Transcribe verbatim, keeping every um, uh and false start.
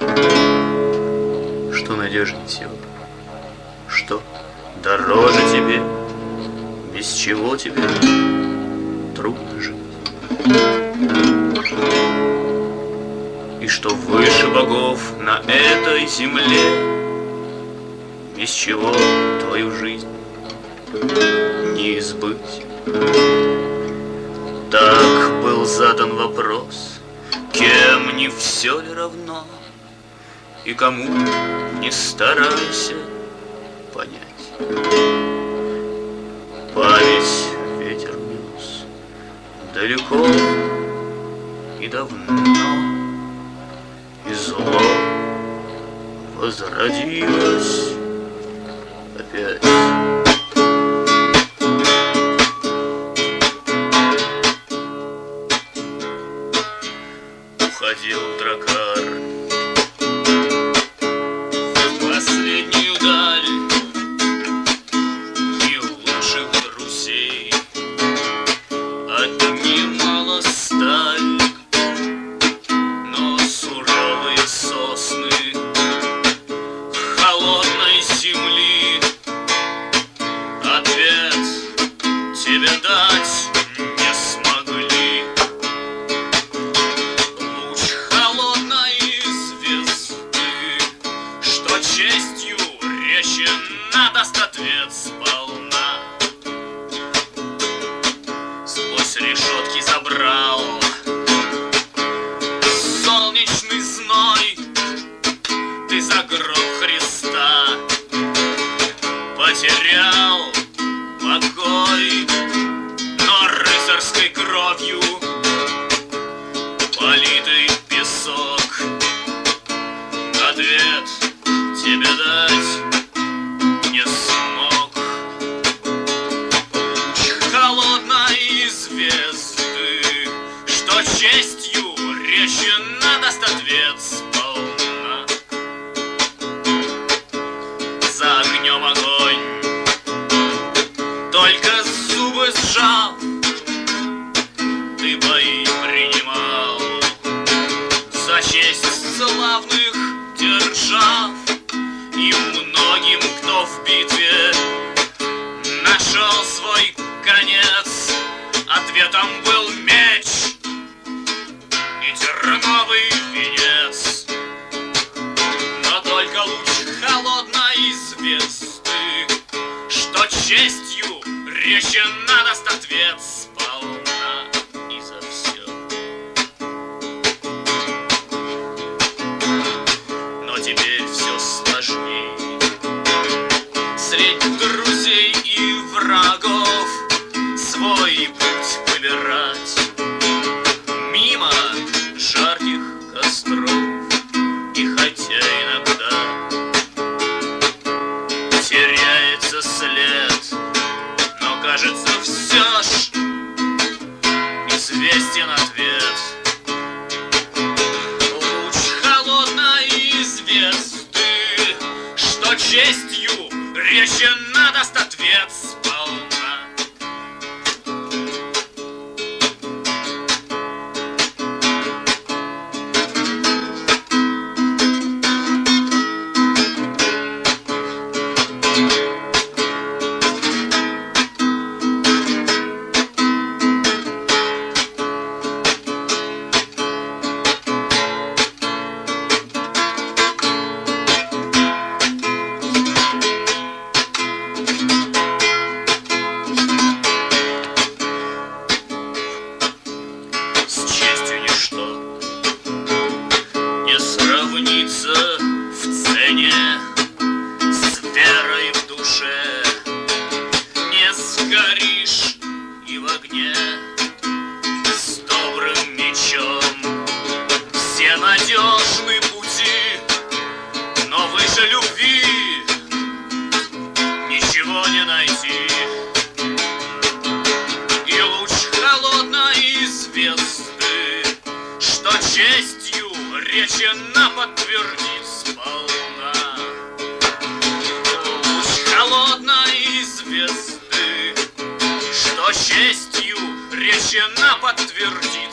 Что надежнее всего? Что дороже тебе? Без чего тебе трудно жить? И что выше богов на этой земле? Без чего твою жизнь не избыть? Так был задан вопрос, кем не все ли равно, и кому не старайся понять. Память ветер нес далеко и давно, и зло возродилось опять. Уходил дракар в последнюю даль, и лучших друзей отнимала сталь, но суровые сосны холодной земли ответ тебе дать не смогли. Луч холодной звезды, что честью речи надаст ответ сполна, сквозь решетки забрал солнечный зной. Ты за гроб Христа потерял покой, но рыцарской кровью политый песок ответ тебе дать не смог. Луч холодной звезды, что честью речи надаст ответ сполна. За огнем огонь, только зубы сжав, ты бои принимал за честь славных держав. И многим, кто в битве нашел свой конец, ответом был меч и терновый венец. Но только луч холодной звезды, что честью речи надаст ответ сполна и за все. Но теперь все сложней среди друзей и врагов свой путь выбирать мимо жарких костров. И хотя иногда теряется след, но кажется все ж известен ответ. Луч холодной звезды, что честью речи надаст ответ сполна. В цене, с верой в душе, не сгоришь и в огне с добрым мечом. Все надежны пути, но выше любви ничего не найти. И луч холодной звезды, что честью речи на подтвердит сполна. Луч холодной звезды, что честью речи на подтвердит